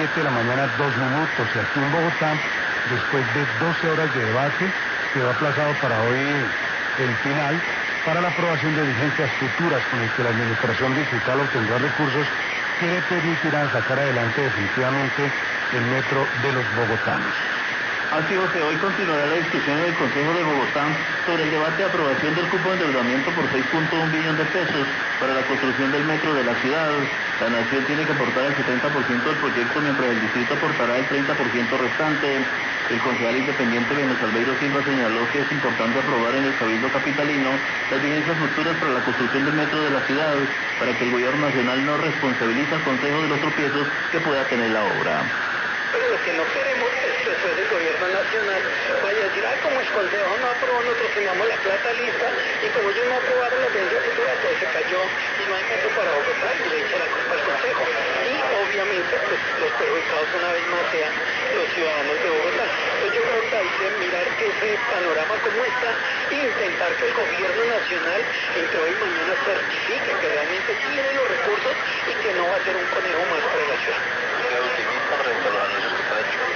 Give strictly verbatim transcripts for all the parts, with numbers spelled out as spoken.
siete de la mañana, dos minutos. Y aquí en Bogotá, después de doce horas de debate, quedó aplazado para hoy el final para la aprobación de diligencias futuras con el que la administración distrital obtendrá recursos que le permitirán sacar adelante definitivamente el metro de los bogotanos. Así, José, hoy continuará la discusión en el Consejo de Bogotá sobre el debate de aprobación del cupo de endeudamiento por seis punto uno billón de pesos para la construcción del metro de la ciudad. La nación tiene que aportar el setenta por ciento del proyecto, mientras el distrito aportará el treinta por ciento restante. El concejal independiente Benes Albeiro Silva señaló que es importante aprobar en el Cabildo Capitalino las diligencias futuras para la construcción del metro de la ciudad, para que el gobierno nacional no responsabilice al Consejo de los tropiezos que pueda tener la obra. Pero lo que no queremos es que después el gobierno nacional vaya a decir, ay, como el Consejo no aprobó, nosotros teníamos la plata lista, y como ellos no aprobaron la diligencia futura, todo se cayó y no hay metro para Bogotá, y le echa la culpa al Consejo. Y obviamente, pues los perjudicados una vez más sean los ciudadanos de Bogotá. Entonces yo creo que hay que mirar ese panorama como está e intentar que el gobierno nacional entre hoy y mañana certifique que realmente tiene los recursos y que no va a ser un conejo más para la ciudad. ¿Qué optimista frente a los anuncios que están hechos?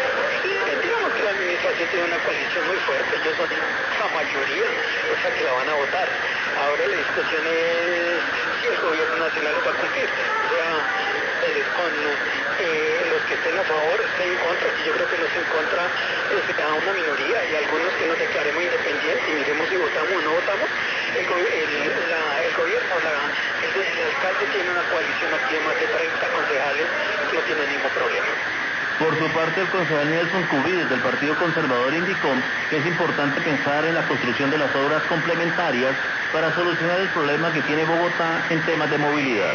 Eh, digamos que la administración tiene una coalición muy fuerte, ellos son la mayoría, o sea que la van a votar. Ahora la discusión es si el gobierno nacional lo va a cumplir, o sea, pues, con eh, los que estén a favor, estén en contra, que yo creo que los en contra es a una minoría y algunos que nos declaremos independientes y miremos si votamos o no votamos. El, go el, la, el gobierno, la, el, el alcalde tiene una coalición aquí de más de treinta concejales, no tiene ningún problema. Por su parte, el concejal Nelson Cubides del Partido Conservador indicó que es importante pensar en la construcción de las obras complementarias para solucionar el problema que tiene Bogotá en temas de movilidad.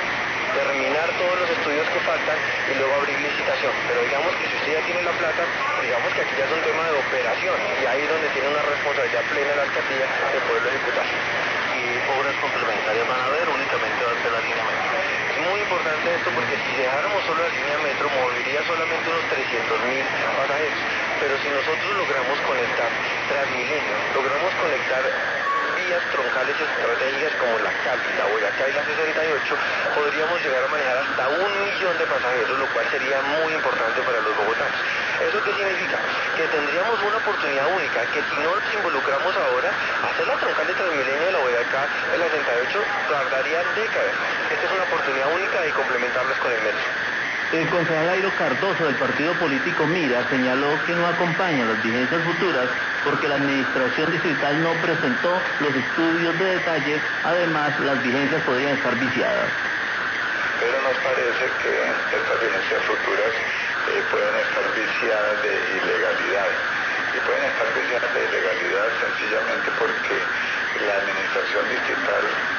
Terminar todos los estudios que faltan y luego abrir licitación, pero digamos que si usted ya tiene la plata, digamos que aquí ya es un tema de operación y ahí es donde tiene una responsabilidad plena la alcaldía de poderlo ejecutar. ¿Y obras complementarias van a haber? Únicamente va a ser la línea metro. Es muy importante esto porque si dejáramos solo la línea metro movería solamente unos trescientos mil pasajeros, pero si nosotros logramos conectar Transmilenio, logramos conectar vías troncales estratégicas como la Cali, la Boyacá y la sesenta y ocho, podríamos llegar a manejar hasta un millón de pasajeros, lo cual sería muy importante para los bogotanos. ¿Eso qué significa? Que tendríamos una oportunidad única, que si no nos involucramos ahora, hacer la troncal de Transmilenio de la Boyacá y la sesenta y ocho tardarían décadas. Esta es una oportunidad única de complementarlas con el metro. El concejal Airo Cardoso del partido político Mira señaló que no acompaña las diligencias futuras porque la administración distrital no presentó los estudios de detalle, además las diligencias podrían estar viciadas. Pero nos parece que estas diligencias futuras eh, pueden estar viciadas de ilegalidad. Y pueden estar viciadas de ilegalidad sencillamente porque la administración distrital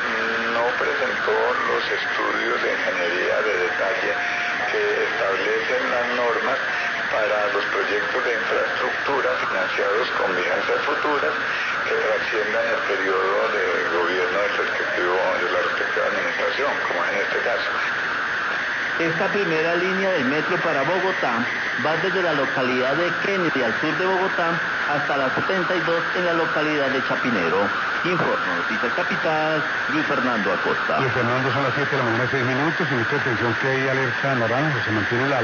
no presentó los estudios de ingeniería de detalle que establecen las normas para los proyectos de infraestructura financiados con vigencias futuras que trasciendan el periodo de gobierno del respectivo, de la respectiva administración, como es en este caso. Esta primera línea del metro para Bogotá va desde la localidad de Kennedy al sur de Bogotá hasta la setenta y dos en la localidad de Chapinero. Informo, Noticias Capital, Luis Fernando Acosta. Luis Fernando, son las siete de la mañana, seis minutos, y mucha atención que hay alerta naranja, se mantiene la